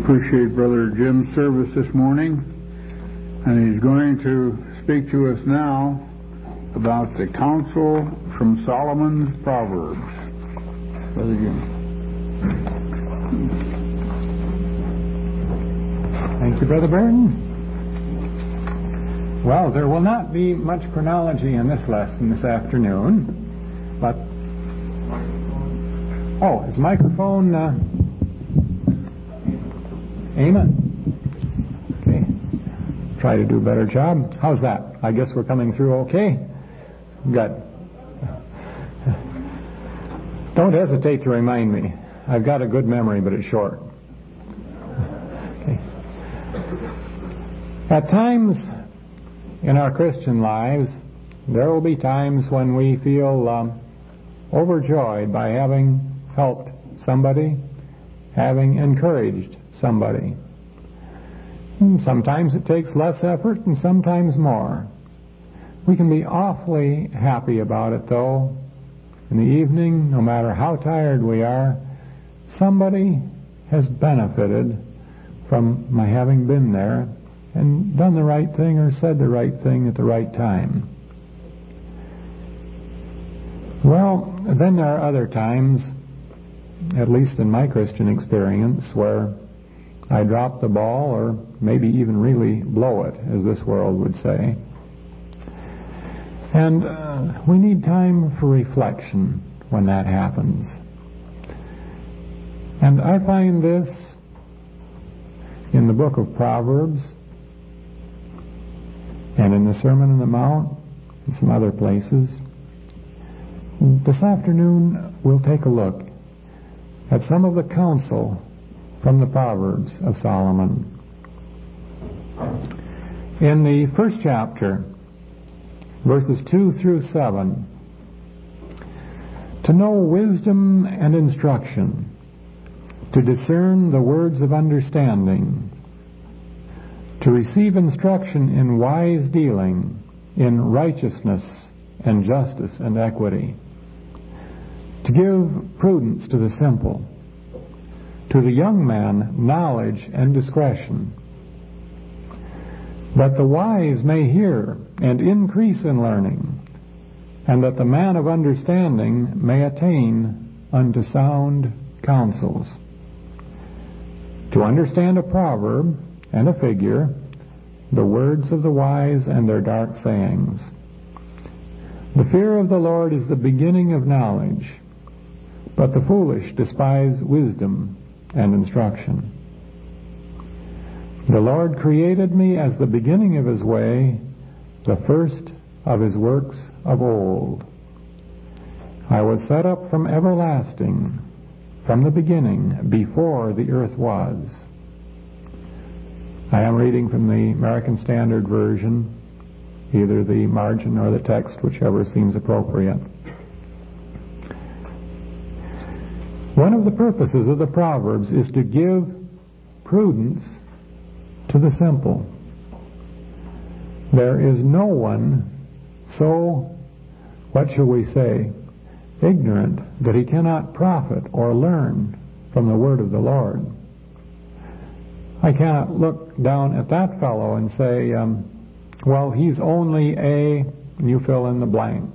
appreciate Brother Jim's service this morning, and he's going to speak to us now about the counsel from Solomon's Proverbs. Brother Jim. Thank you, Brother Burton. Well, there will not be much chronology in this lesson this afternoon, but... Oh, is the microphone... Amen. Okay. Try to do a better job. How's that? I guess we're coming through okay? Good. Don't hesitate to remind me. I've got a good memory, but it's short. Okay. At times in our Christian lives, there will be times when we feel overjoyed by having helped somebody, having encouraged somebody. Sometimes it takes less effort and sometimes more. We can be awfully happy about it, though. In the evening, no matter how tired we are, somebody has benefited from my having been there and done the right thing or said the right thing at the right time. Well, then there are other times, at least in my Christian experience, where I drop the ball or maybe even really blow it, as this world would say. And we need time for reflection when that happens. And I find this in the book of Proverbs and in the Sermon on the Mount and some other places. This afternoon we'll take a look at some of the counsel from the Proverbs of Solomon. In the first chapter, verses 2 through 7, to know wisdom and instruction, to discern the words of understanding, to receive instruction in wise dealing, in righteousness and justice and equity, to give prudence to the simple, to the young man knowledge and discretion, that the wise may hear and increase in learning, and that the man of understanding may attain unto sound counsels. To understand a proverb and a figure, the words of the wise and their dark sayings. The fear of the Lord is the beginning of knowledge, but the foolish despise wisdom and instruction. The Lord created me as the beginning of His way, the first of His works of old. I was set up from everlasting, from the beginning, before the earth was. I am reading from the American Standard Version, either the margin or the text, whichever seems appropriate. One of the purposes of the Proverbs is to give prudence to the simple. There is no one so, what shall we say, ignorant that he cannot profit or learn from the word of the Lord. I cannot look down at that fellow and say, well, he's only a, and you fill in the blank.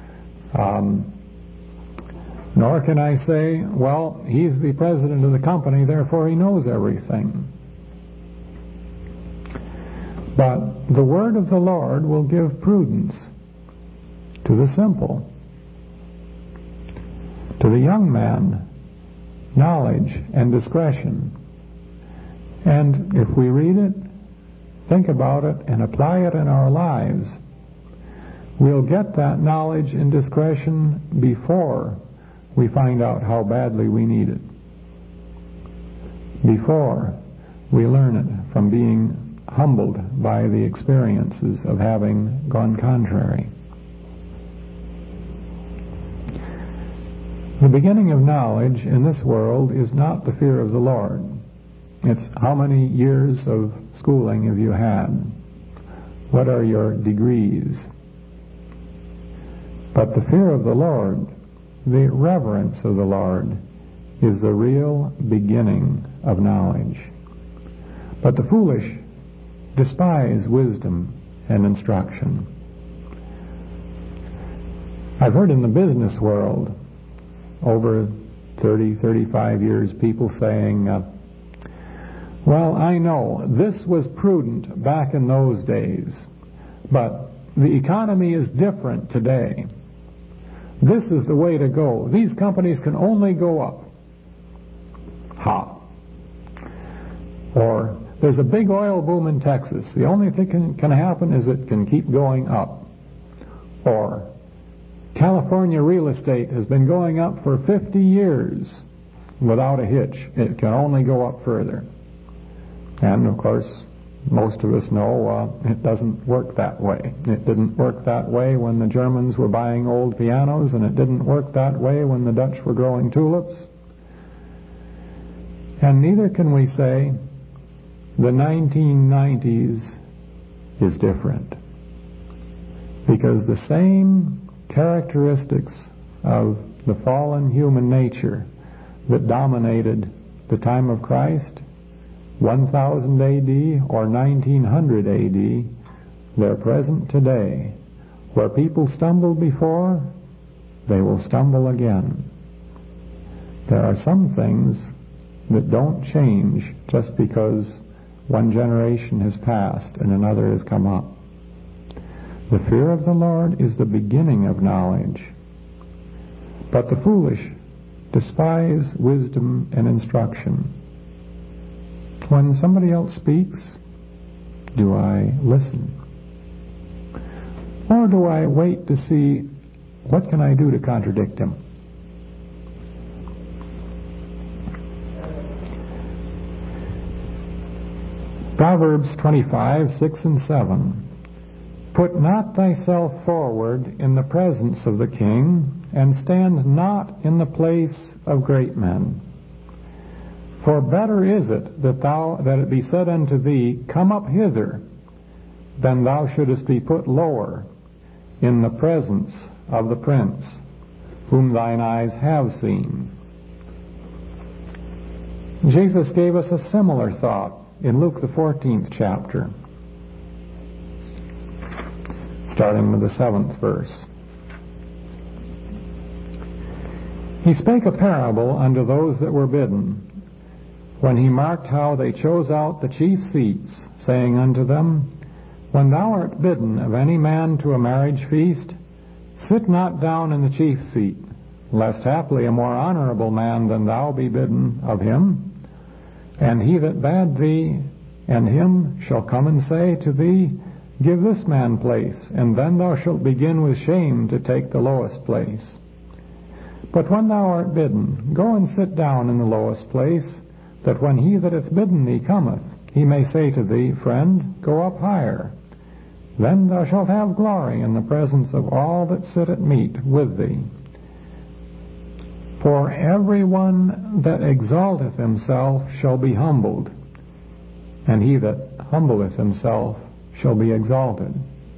Nor can I say, well, he's the president of the company, therefore he knows everything. But the word of the Lord will give prudence to the simple. To the young man, knowledge and discretion. And if we read it, think about it, and apply it in our lives, we'll get that knowledge and discretion before we find out how badly we need it. Before we learn it from being humbled by the experiences of having gone contrary. The beginning of knowledge in this world is not the fear of the Lord. It's how many years of schooling have you had? What are your degrees? But the fear of the Lord, the reverence of the Lord, is the real beginning of knowledge. But the foolish despise wisdom and instruction. I've heard in the business world over 30, 35 years people saying, well, I know this was prudent back in those days, but the economy is different today. This is the way to go. These companies can only go up. Ha. Or there's a big oil boom in Texas. The only thing can happen is it can keep going up. Or California real estate has been going up for 50 years without a hitch. It can only go up further. And, of course, most of us know it doesn't work that way. It didn't work that way when the Germans were buying old pianos, and it didn't work that way when the Dutch were growing tulips. And neither can we say the 1990s is different. Because the same characteristics of the fallen human nature that dominated the time of Christ, 1000 A.D. or 1900 A.D., they're present today. Where people stumbled before, they will stumble again. There are some things that don't change just because one generation has passed and another has come up. The fear of the Lord is the beginning of knowledge. But the foolish despise wisdom and instruction. When somebody else speaks, do I listen? Or do I wait to see what can I do to contradict him? Proverbs 25, 6 and 7. Put not thyself forward in the presence of the king, and stand not in the place of great men. For better is it that it be said unto thee, Come up hither, than thou shouldest be put lower in the presence of the prince, whom thine eyes have seen. Jesus gave us a similar thought in Luke the 14th chapter, starting with the 7th verse. He spake a parable unto those that were bidden, when he marked how they chose out the chief seats, saying unto them, When thou art bidden of any man to a marriage feast, sit not down in the chief seat, lest haply a more honorable man than thou be bidden of him. And he that bade thee and him shall come and say to thee, Give this man place, and then thou shalt begin with shame to take the lowest place. But when thou art bidden, go and sit down in the lowest place, that when he that hath bidden thee cometh, he may say to thee, Friend, go up higher. Then thou shalt have glory in the presence of all that sit at meat with thee. For every one that exalteth himself shall be humbled, and he that humbleth himself shall be exalted.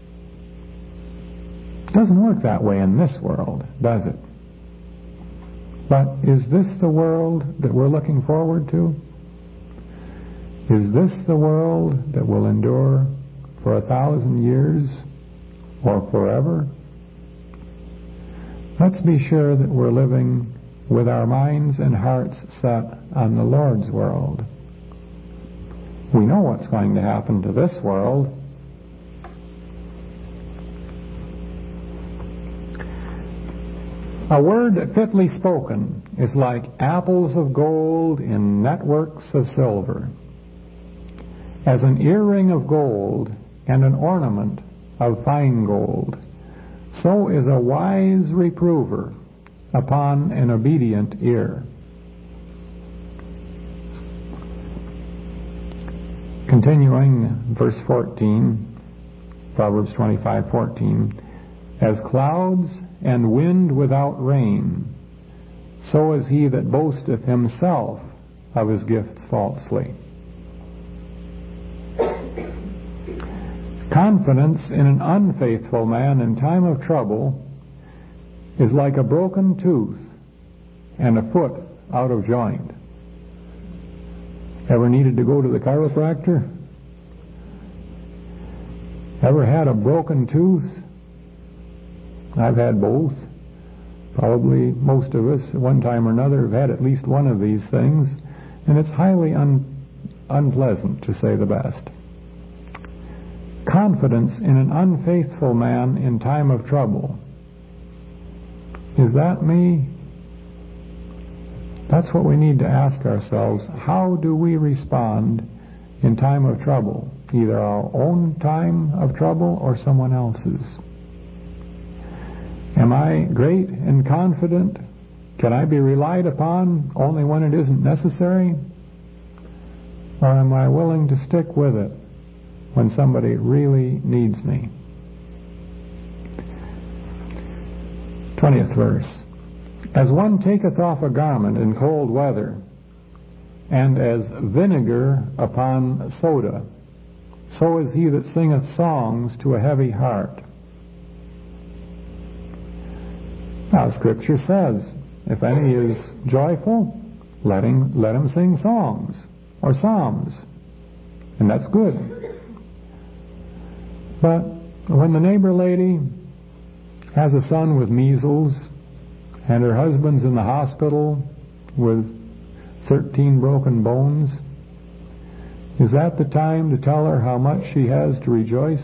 It doesn't work that way in this world, does it? But is this the world that we're looking forward to? Is this the world that will endure for 1,000 years or forever? Let's be sure that we're living with our minds and hearts set on the Lord's world. We know what's going to happen to this world. A word fitly spoken is like apples of gold in networks of silver. As an earring of gold and an ornament of fine gold, so is a wise reprover upon an obedient ear. Continuing, verse 14, Proverbs 25:14, As clouds and wind without rain, so is he that boasteth himself of his gifts falsely. Confidence in an unfaithful man in time of trouble is like a broken tooth and a foot out of joint. Ever needed to go to the chiropractor? Ever had a broken tooth? I've had both. Probably most of us at one time or another have had at least one of these things, and it's highly unpleasant, to say the best. Confidence in an unfaithful man in time of trouble. Is that me? That's what we need to ask ourselves. How do we respond in time of trouble? Either our own time of trouble or someone else's. Am I great and confident? Can I be relied upon only when it isn't necessary? Or am I willing to stick with it when somebody really needs me? 20th verse. As one taketh off a garment in cold weather, and as vinegar upon soda, so is he that singeth songs to a heavy heart. Now, Scripture says, if any is joyful, let him sing songs or psalms, and that's good. But when the neighbor lady has a son with measles, and her husband's in the hospital with 13 broken bones, is that the time to tell her how much she has to rejoice?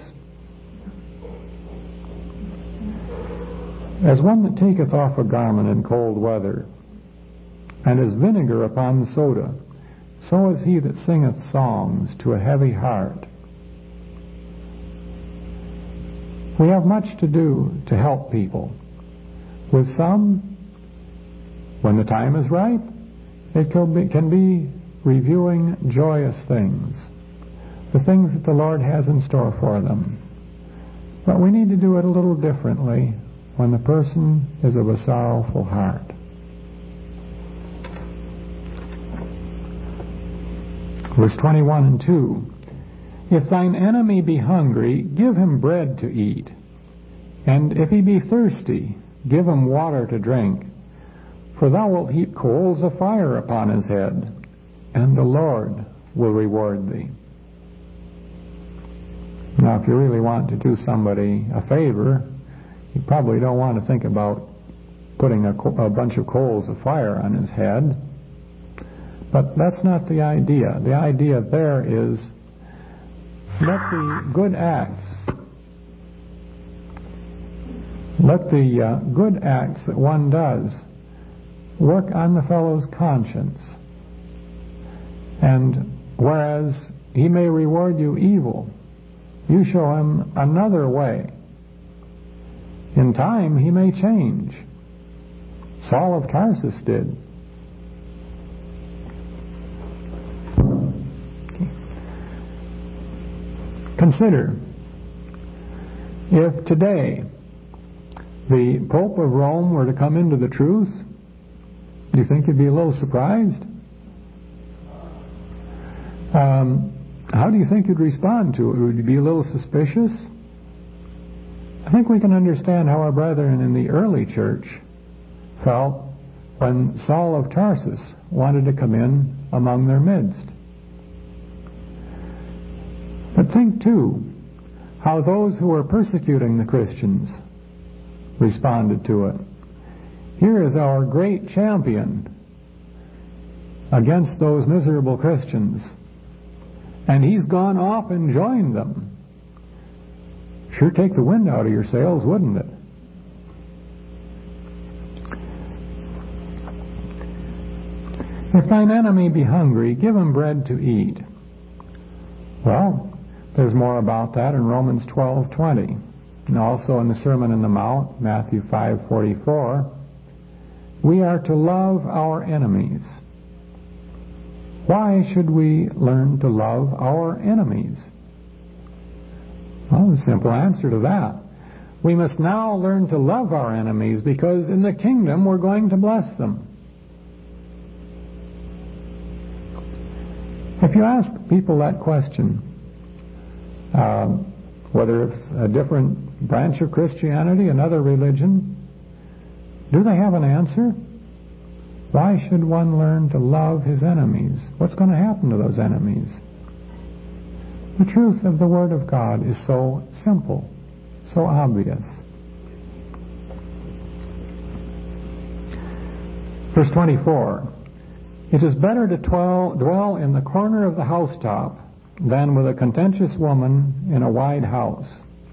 As one that taketh off a garment in cold weather, and as vinegar upon the soda, so is he that singeth songs to a heavy heart. We have much to do to help people. With some, when the time is ripe, it can be reviewing joyous things, the things that the Lord has in store for them. But we need to do it a little differently when the person is of a sorrowful heart. Verse 21 and 2. If thine enemy be hungry, give him bread to eat. And if he be thirsty, give him water to drink. For thou wilt heap coals of fire upon his head, and the Lord will reward thee. Now, if you really want to do somebody a favor, you probably don't want to think about putting a bunch of coals of fire on his head. But that's not the idea. The idea there is, let the good acts that one does work on the fellow's conscience. And whereas he may reward you evil, you show him another way. In time, he may change. Saul of Tarsus did. Consider, if today the Pope of Rome were to come into the truth, do you think you'd be a little surprised? How do you think you'd respond to it? Would you be a little suspicious? I think we can understand how our brethren in the early church felt when Saul of Tarsus wanted to come in among their midst. But think, too, how those who were persecuting the Christians responded to it. Here is our great champion against those miserable Christians, and he's gone off and joined them. Sure take the wind out of your sails, wouldn't it? If thine enemy be hungry, give him bread to eat. Well, there's more about that in Romans 12:20, and also in the Sermon on the Mount, Matthew 5:44. We are to love our enemies. Why should we learn to love our enemies? Well, the simple answer to that. We must now learn to love our enemies because in the kingdom we're going to bless them. If you ask people that question, whether it's a different branch of Christianity, another religion, do they have an answer? Why should one learn to love his enemies? What's going to happen to those enemies? The truth of the Word of God is so simple, so obvious. Verse 24, it is better to dwell in the corner of the housetop than with a contentious woman in a wide house.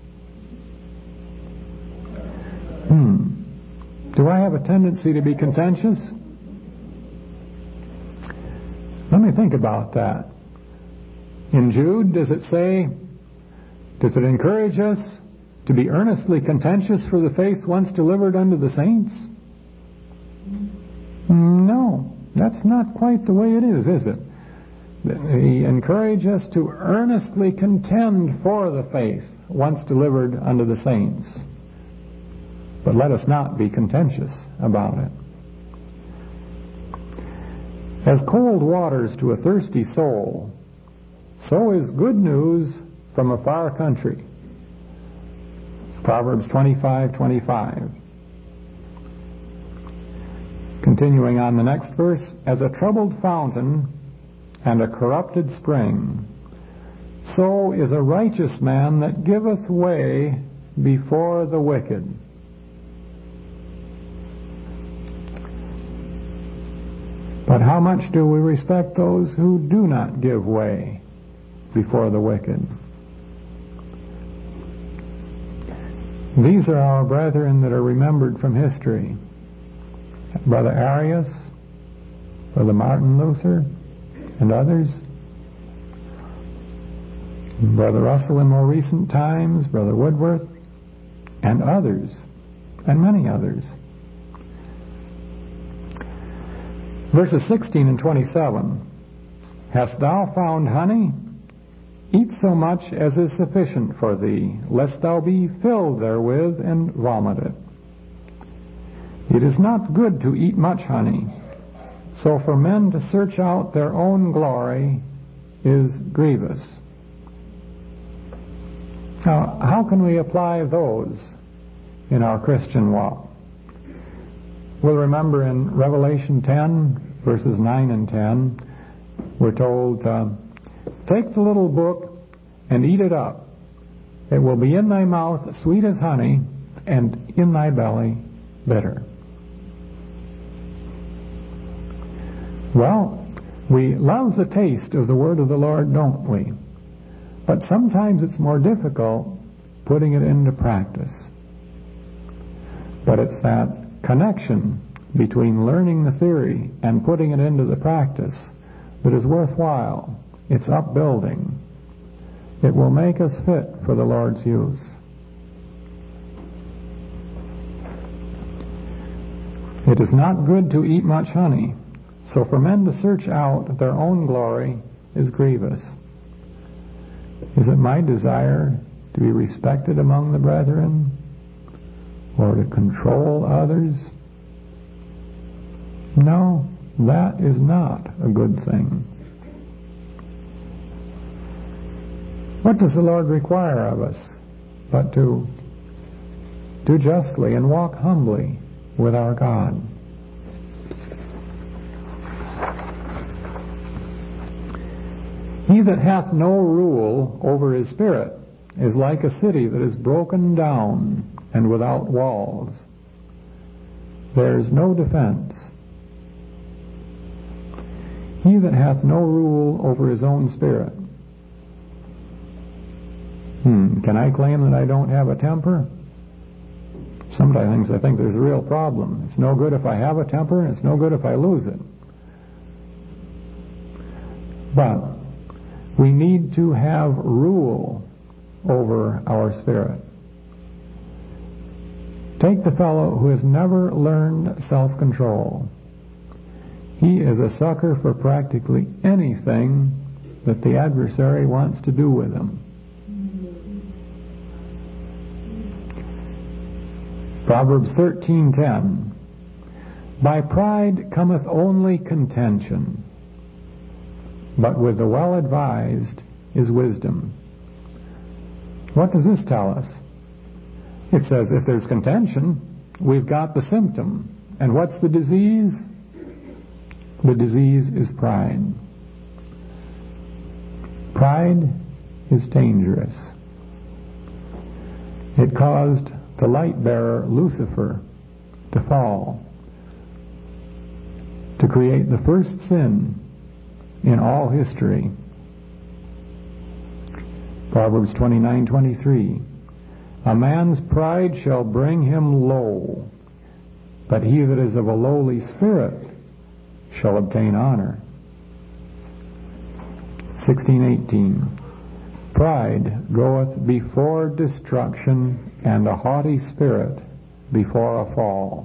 Do I have a tendency to be contentious? Let me think about that. In Jude, does it encourage us to be earnestly contentious for the faith once delivered unto the saints? No, that's not quite the way it is it? He encourages us to earnestly contend for the faith once delivered unto the saints. But let us not be contentious about it. As cold waters to a thirsty soul, so is good news from a far country. Proverbs 25:25. Continuing on the next verse, as a troubled fountain and a corrupted spring, so is a righteous man that giveth way before the wicked. But how much do we respect those who do not give way before the wicked? These are our brethren that are remembered from history. Brother Arius, Brother Martin Luther, and others. Brother Russell in more recent times, Brother Woodworth, and others, and many others. Verses 16 and 27. Hast thou found honey? Eat so much as is sufficient for thee, lest thou be filled therewith and vomit it. It is not good to eat much honey, so for men to search out their own glory is grievous. Now, how can we apply those in our Christian walk? We'll remember in Revelation 10, verses 9 and 10, we're told, take the little book and eat it up. It will be in thy mouth sweet as honey, and in thy belly bitter. Well, we love the taste of the word of the Lord, don't we? But sometimes it's more difficult putting it into practice. But it's that connection between learning the theory and putting it into the practice that is worthwhile. It's upbuilding. It will make us fit for the Lord's use. It is not good to eat much honey, so for men to search out their own glory is grievous. Is it my desire to be respected among the brethren, or to control others? No, that is not a good thing. What does the Lord require of us but to do justly and walk humbly with our God? He that hath no rule over his spirit is like a city that is broken down and without walls. There is no defense. He that hath no rule over his own spirit. Can I claim that I don't have a temper? Sometimes I think there's a real problem. It's no good if I have a temper, and it's no good if I lose it. But we need to have rule over our spirit. Take the fellow who has never learned self-control. He is a sucker for practically anything that the adversary wants to do with him. Proverbs 13:10. By pride cometh only contention, but with the well-advised is wisdom. What does this tell us? It says if there's contention, we've got the symptom. And what's the disease? The disease is pride. Pride is dangerous. It caused the light bearer Lucifer to fall, to create the first sin in all history. Proverbs 29:23. A man's pride shall bring him low, but he that is of a lowly spirit shall obtain honor. 16:18. Pride goeth before destruction, and a haughty spirit before a fall.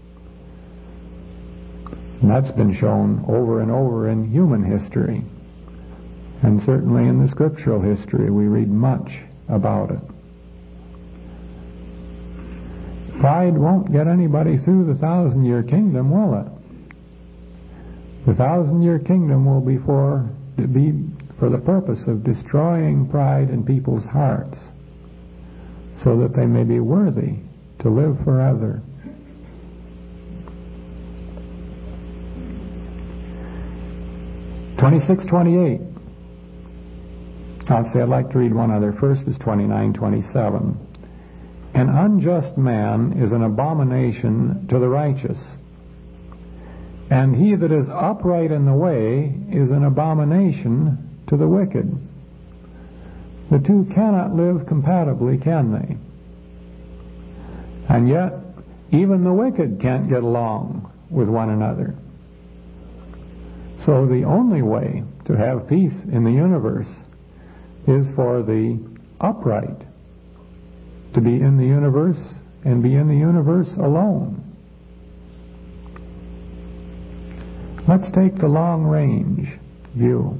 And that's been shown over and over in human history. And certainly in the scriptural history we read much about it. Pride won't get anybody through the 1,000-year kingdom, will it? The 1,000-year kingdom will be for the purpose of destroying pride in people's hearts, so that they may be worthy to live forever. (26:28). I'd like to read one other. First is 29:27. An unjust man is an abomination to the righteous, and he that is upright in the way is an abomination to the wicked. The two cannot live compatibly, can they? And yet, even the wicked can't get along with one another. So the only way to have peace in the universe is for the upright to be in the universe and be in the universe alone. Let's take the long-range view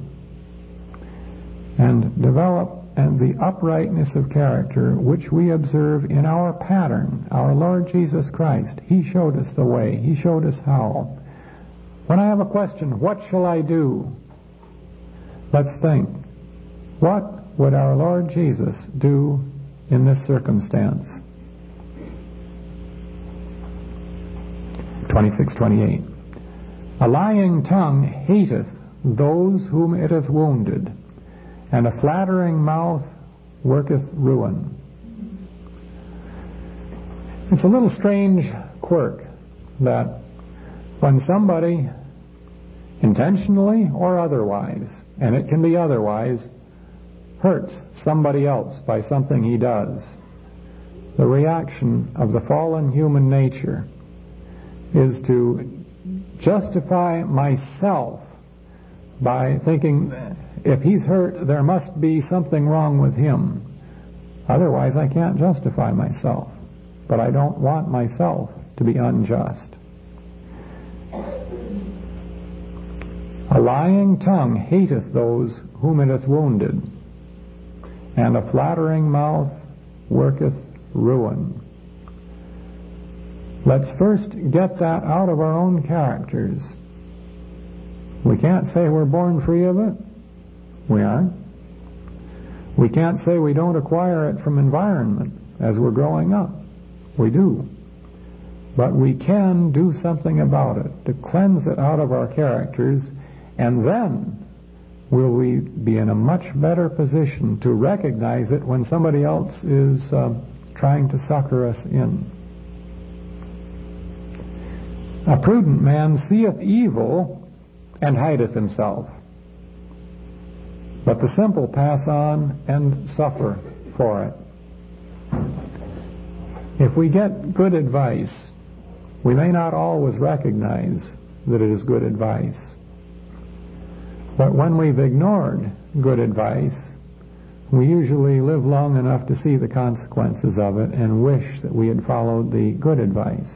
and develop the uprightness of character which we observe in our pattern, our Lord Jesus Christ. He showed us the way. He showed us how. When I have a question, what shall I do? Let's think. What would our Lord Jesus do in this circumstance? 26:28. A lying tongue hateth those whom it hath wounded, and a flattering mouth worketh ruin. It's a little strange quirk that when somebody, intentionally or otherwise, and it can be otherwise, hurts somebody else by something he does, the reaction of the fallen human nature is to justify myself by thinking, if he's hurt, there must be something wrong with him. Otherwise, I can't justify myself. But I don't want myself to be unjust. A lying tongue hateth those whom it hath wounded, and a flattering mouth worketh ruin. Let's first get that out of our own characters. We can't say we're born free of it. We aren't. We can't say we don't acquire it from environment as we're growing up. We do. But we can do something about it to cleanse it out of our characters, and then will we be in a much better position to recognize it when somebody else is trying to succor us in. A prudent man seeth evil and hideth himself, but the simple pass on and suffer for it. If we get good advice, we may not always recognize that it is good advice. But when we've ignored good advice, we usually live long enough to see the consequences of it and wish that we had followed the good advice.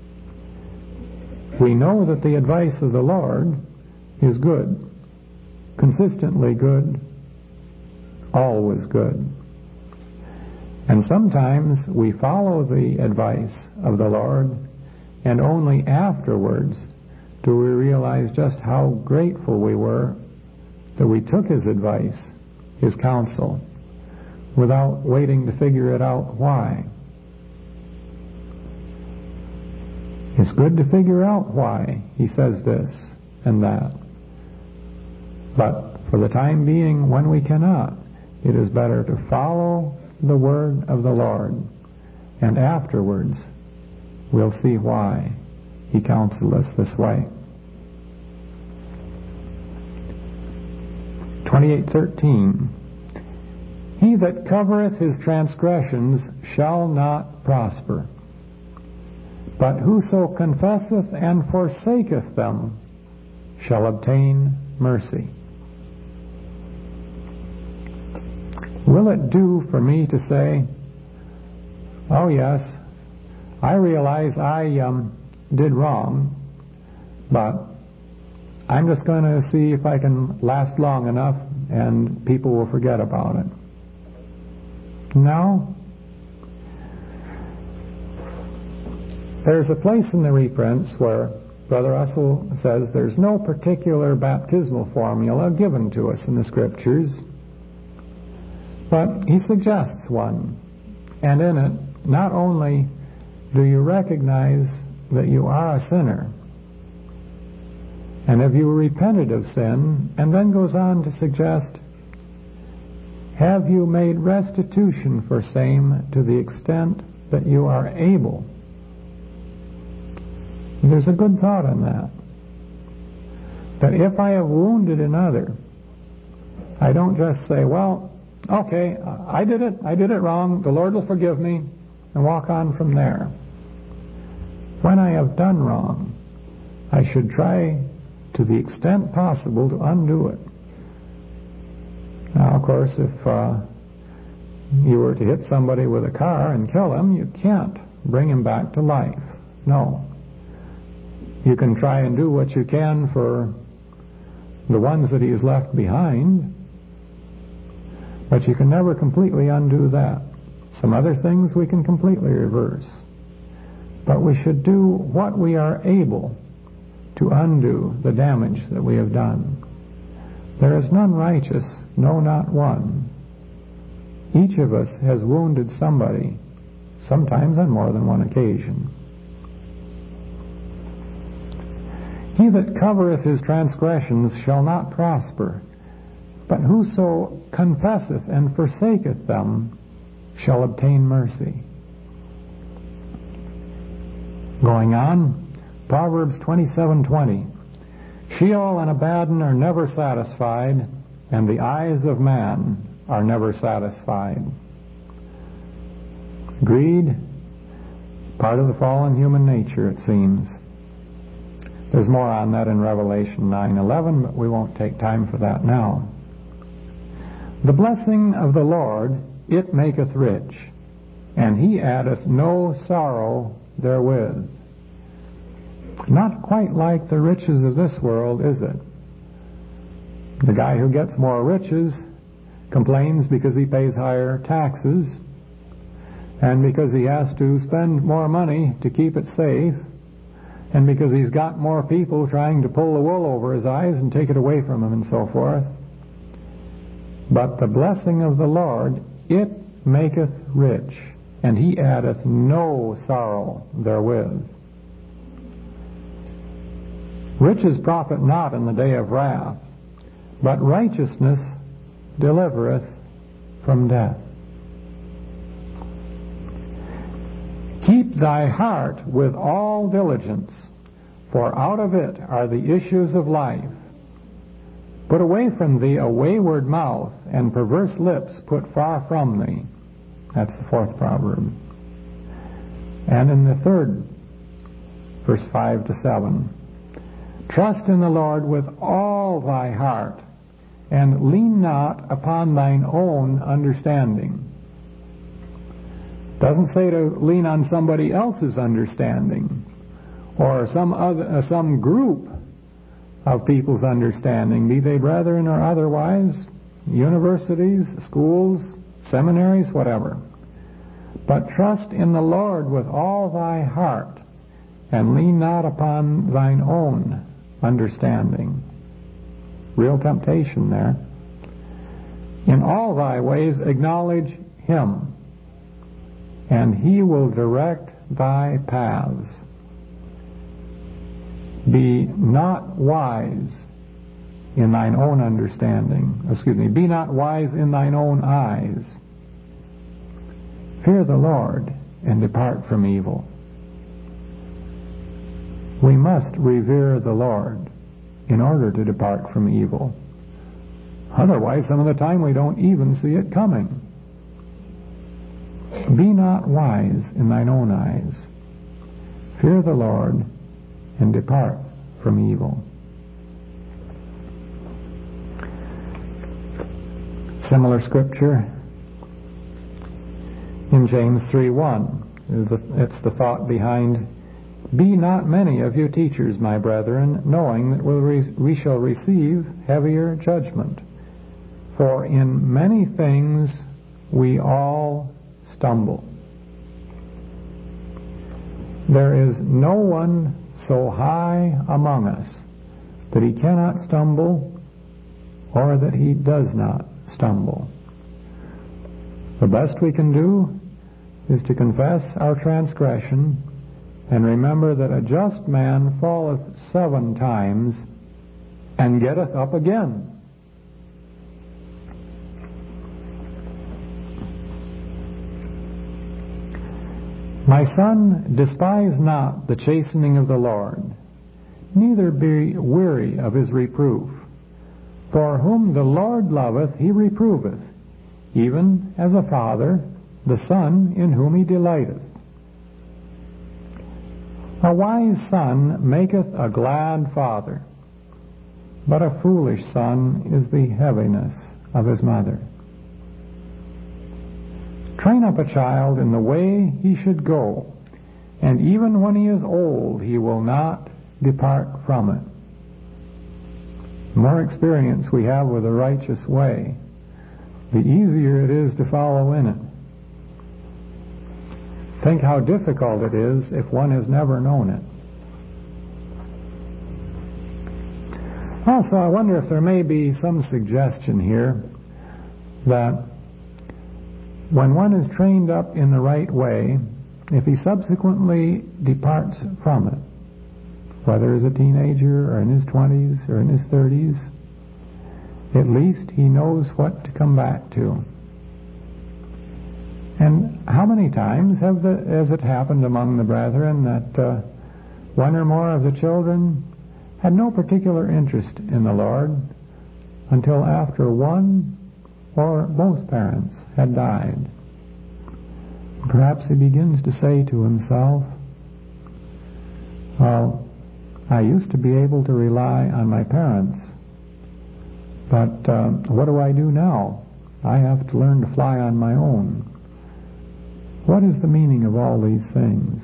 We know that the advice of the Lord is good, consistently good, always good. And sometimes we follow the advice of the Lord, and only afterwards do we realize just how grateful we were that we took His advice, His counsel, without waiting to figure it out why. It's good to figure out why He says this. and that. But for the time being, when we cannot, it is better to follow the word of the Lord, and afterwards we'll see why He counseled us this way. 28:13. He that covereth his transgressions shall not prosper, but whoso confesseth and forsaketh them shall obtain mercy. Will it do for me to say, oh yes, I realize I did wrong, but I'm just going to see if I can last long enough and people will forget about it? No. There's a place in the reprints where Brother Russell says there's no particular baptismal formula given to us in the Scriptures, but he suggests one. And in it, not only do you recognize that you are a sinner, and have you repented of sin, and then goes on to suggest, have you made restitution for same to the extent that you are able? There's a good thought in that. That if I have wounded another, I don't just say, well, okay, I did it wrong, the Lord will forgive me, and walk on from there. When I have done wrong, I should try to the extent possible to undo it. Now, of course, if you were to hit somebody with a car and kill him, you can't bring him back to life. No. You can try and do what you can for the ones that he's left behind, but you can never completely undo that. Some other things we can completely reverse. But we should do what we are able to undo the damage that we have done. There is none righteous, no, not one. Each of us has wounded somebody, sometimes on more than one occasion. He that covereth his transgressions shall not prosper, but whoso confesseth and forsaketh them shall obtain mercy. Going on, Proverbs 27:20. Sheol and Abaddon are never satisfied, and the eyes of man are never satisfied. Greed, part of the fallen human nature, it seems. There's more on that in Revelation 9:11, but we won't take time for that now. The blessing of the Lord, it maketh rich, and he addeth no sorrow therewith. Not quite like the riches of this world, is it? The guy who gets more riches complains because he pays higher taxes, and because he has to spend more money to keep it safe, and because he's got more people trying to pull the wool over his eyes and take it away from him and so forth. But the blessing of the Lord, it maketh rich, and he addeth no sorrow therewith. Riches profit not in the day of wrath, but righteousness delivereth from death. Keep thy heart with all diligence, for out of it are the issues of life. Put away from thee a wayward mouth, and perverse lips put far from thee. That's the fourth proverb. And in the third, verse 5-7, trust in the Lord with all thy heart, and lean not upon thine own understanding. Doesn't say to lean on somebody else's understanding, or some group of people's understanding, be they brethren or otherwise, universities, schools, seminaries, whatever. But trust in the Lord with all thy heart, and lean not upon thine own understanding. Real temptation there. In all thy ways acknowledge him, and he will direct thy paths. Be not wise in thine own understanding. Be not wise in thine own eyes. Fear the Lord and depart from evil. We must revere the Lord in order to depart from evil. Otherwise, some of the time we don't even see it coming. Be not wise in thine own eyes. Fear the Lord and depart from evil. Similar scripture in James 3:1. It's the thought behind, be not many of you teachers, my brethren, knowing that we shall receive heavier judgment. For in many things we all stumble. There is no one so high among us that he cannot stumble, or that he does not stumble. The best we can do is to confess our transgression and remember that a just man falleth 7 times and getteth up again. My son, despise not the chastening of the Lord, neither be weary of his reproof. For whom the Lord loveth, he reproveth, even as a father the son in whom he delighteth. A wise son maketh a glad father, but a foolish son is the heaviness of his mother. Train up a child in the way he should go, and even when he is old he will not depart from it. The more experience we have with the righteous way, the easier it is to follow in it. Think how difficult it is if one has never known it. Also, I wonder if there may be some suggestion here that when one is trained up in the right way, if he subsequently departs from it, whether as a teenager or in his 20s or in his 30s, at least he knows what to come back to. And how many times has it happened among the brethren that one or more of the children had no particular interest in the Lord until after one or both parents had died? Perhaps he begins to say to himself, well, I used to be able to rely on my parents, but what do I do now? I have to learn to fly on my own. What is the meaning of all these things?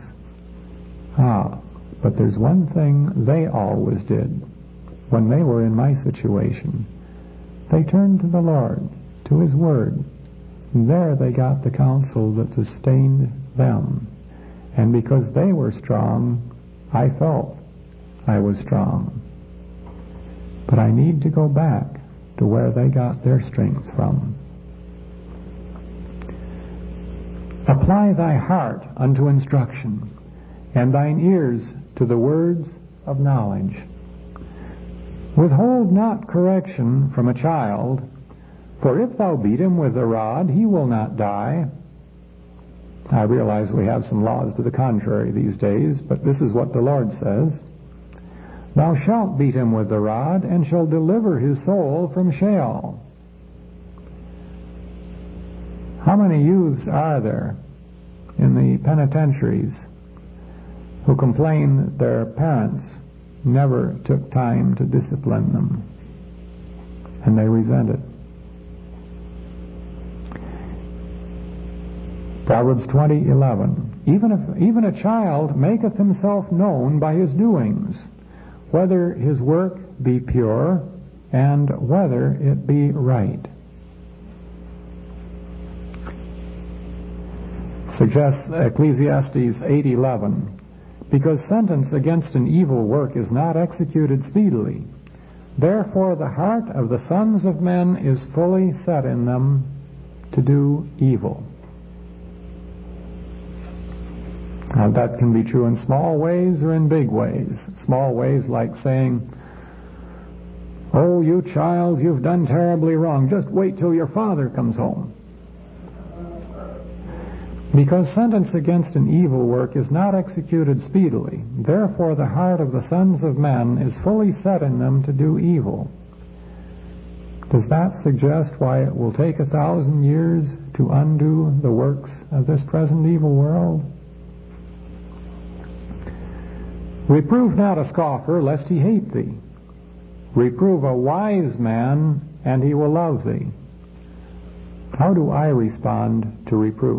But there's one thing they always did when they were in my situation. They turned to the Lord, to His Word. And there they got the counsel that sustained them. And because they were strong, I felt I was strong. But I need to go back to where they got their strength from. Apply thy heart unto instruction, and thine ears to the words of knowledge. Withhold not correction from a child, for if thou beat him with a rod, he will not die. I realize we have some laws to the contrary these days, but this is what the Lord says. Thou shalt beat him with the rod, and shall deliver his soul from Sheol. How many youths are there in the penitentiaries who complain that their parents never took time to discipline them, and they resent it? Proverbs 20:11. Even a child maketh himself known by his doings, whether his work be pure, and whether it be right. Suggests Ecclesiastes 8:11. Because sentence against an evil work is not executed speedily, therefore the heart of the sons of men is fully set in them to do evil. Now, that can be true in small ways or in big ways. Small ways like saying, "Oh, you child, you've done terribly wrong. Just wait till your father comes home." Because sentence against an evil work is not executed speedily, therefore the heart of the sons of men is fully set in them to do evil. Does that suggest why it will take 1,000 years to undo the works of this present evil world? Reprove not a scoffer, lest he hate thee. Reprove a wise man, and he will love thee. How do I respond to reproof?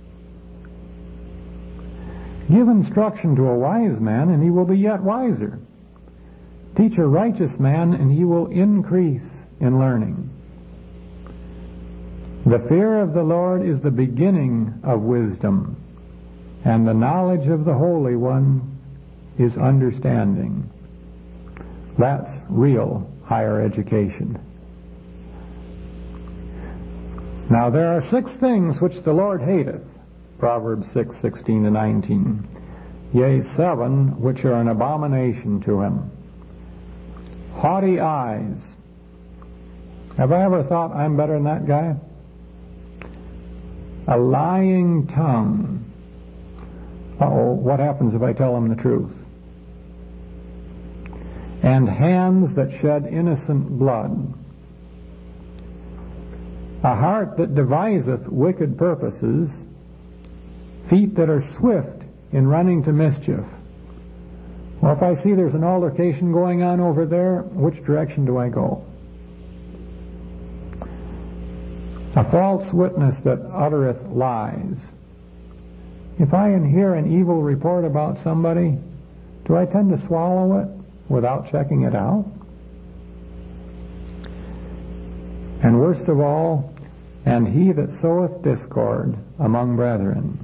Give instruction to a wise man, and he will be yet wiser. Teach a righteous man, and he will increase in learning. The fear of the Lord is the beginning of wisdom, and the knowledge of the Holy One is understanding. That's real higher education. Now there are 6 things which the Lord hateth, Proverbs 6:16-19. Yea, 7 which are an abomination to him. Haughty eyes. Have I ever thought I'm better than that guy? A lying tongue. Uh-oh, what happens if I tell him the truth? And hands that shed innocent blood. A heart that deviseth wicked purposes. Feet that are swift in running to mischief. Well, if I see there's an altercation going on over there, which direction do I go? A false witness that uttereth lies. If I hear an evil report about somebody, do I tend to swallow it without checking it out? And worst of all, and he that soweth discord among brethren.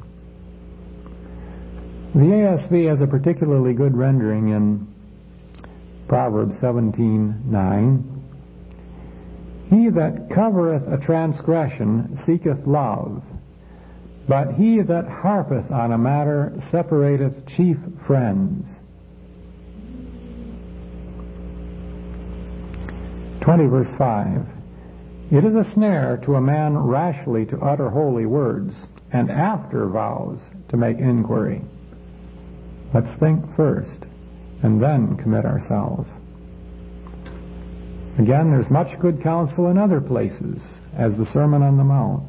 The ASV has a particularly good rendering in Proverbs 17:9. He that covereth a transgression seeketh love, but he that harpeth on a matter separateth chief friends. 20 verse 5. It is a snare to a man rashly to utter holy words, and after vows to make inquiry. Let's think first, and then commit ourselves. Again, there's much good counsel in other places, as the Sermon on the Mount.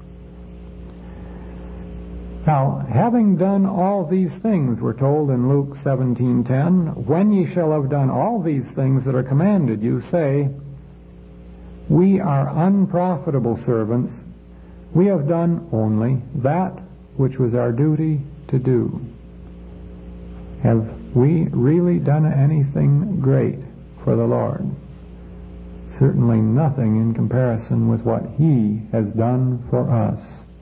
Now, having done all these things, we're told in Luke 17:10, when ye shall have done all these things that are commanded you, say, we are unprofitable servants. We have done only that which was our duty to do. Have we really done anything great for the Lord? Certainly nothing in comparison with what He has done for us.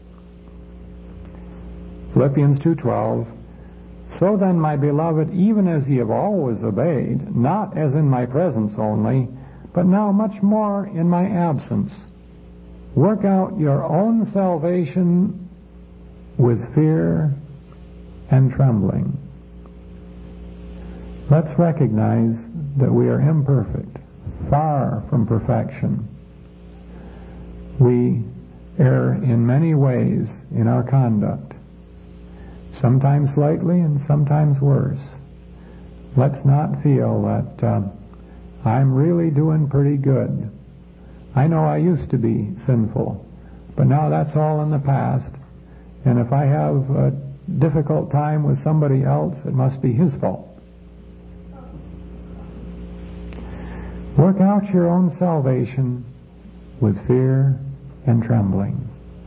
Philippians 2:12. So then, my beloved, even as ye have always obeyed, not as in my presence only, but now much more in my absence, work out your own salvation with fear and trembling. Let's recognize that we are imperfect, far from perfection. We err in many ways in our conduct, sometimes slightly and sometimes worse. Let's not feel that I'm really doing pretty good. I know I used to be sinful, but now that's all in the past, and if I have a difficult time with somebody else, it must be his fault. Work out your own salvation with fear and trembling.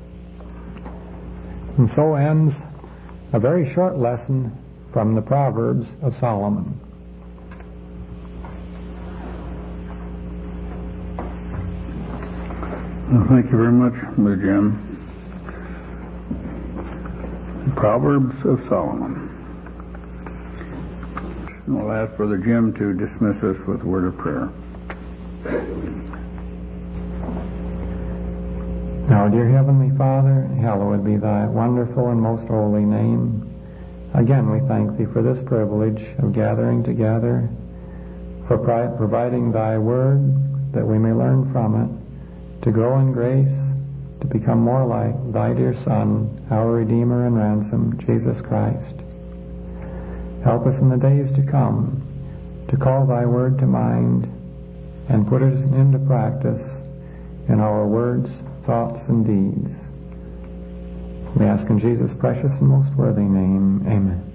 And so ends a very short lesson from the Proverbs of Solomon. Well, thank you very much, Brother Jim. Proverbs of Solomon. We'll ask Brother Jim to dismiss us with a word of prayer. Our dear Heavenly Father, hallowed be thy wonderful and most holy name. Again, we thank Thee for this privilege of gathering together, for providing Thy Word that we may learn from it, to grow in grace, to become more like Thy dear Son, our Redeemer and Ransom, Jesus Christ. Help us in the days to come to call Thy Word to mind and put it into practice in our words, thoughts, and deeds. We ask in Jesus' precious and most worthy name, amen.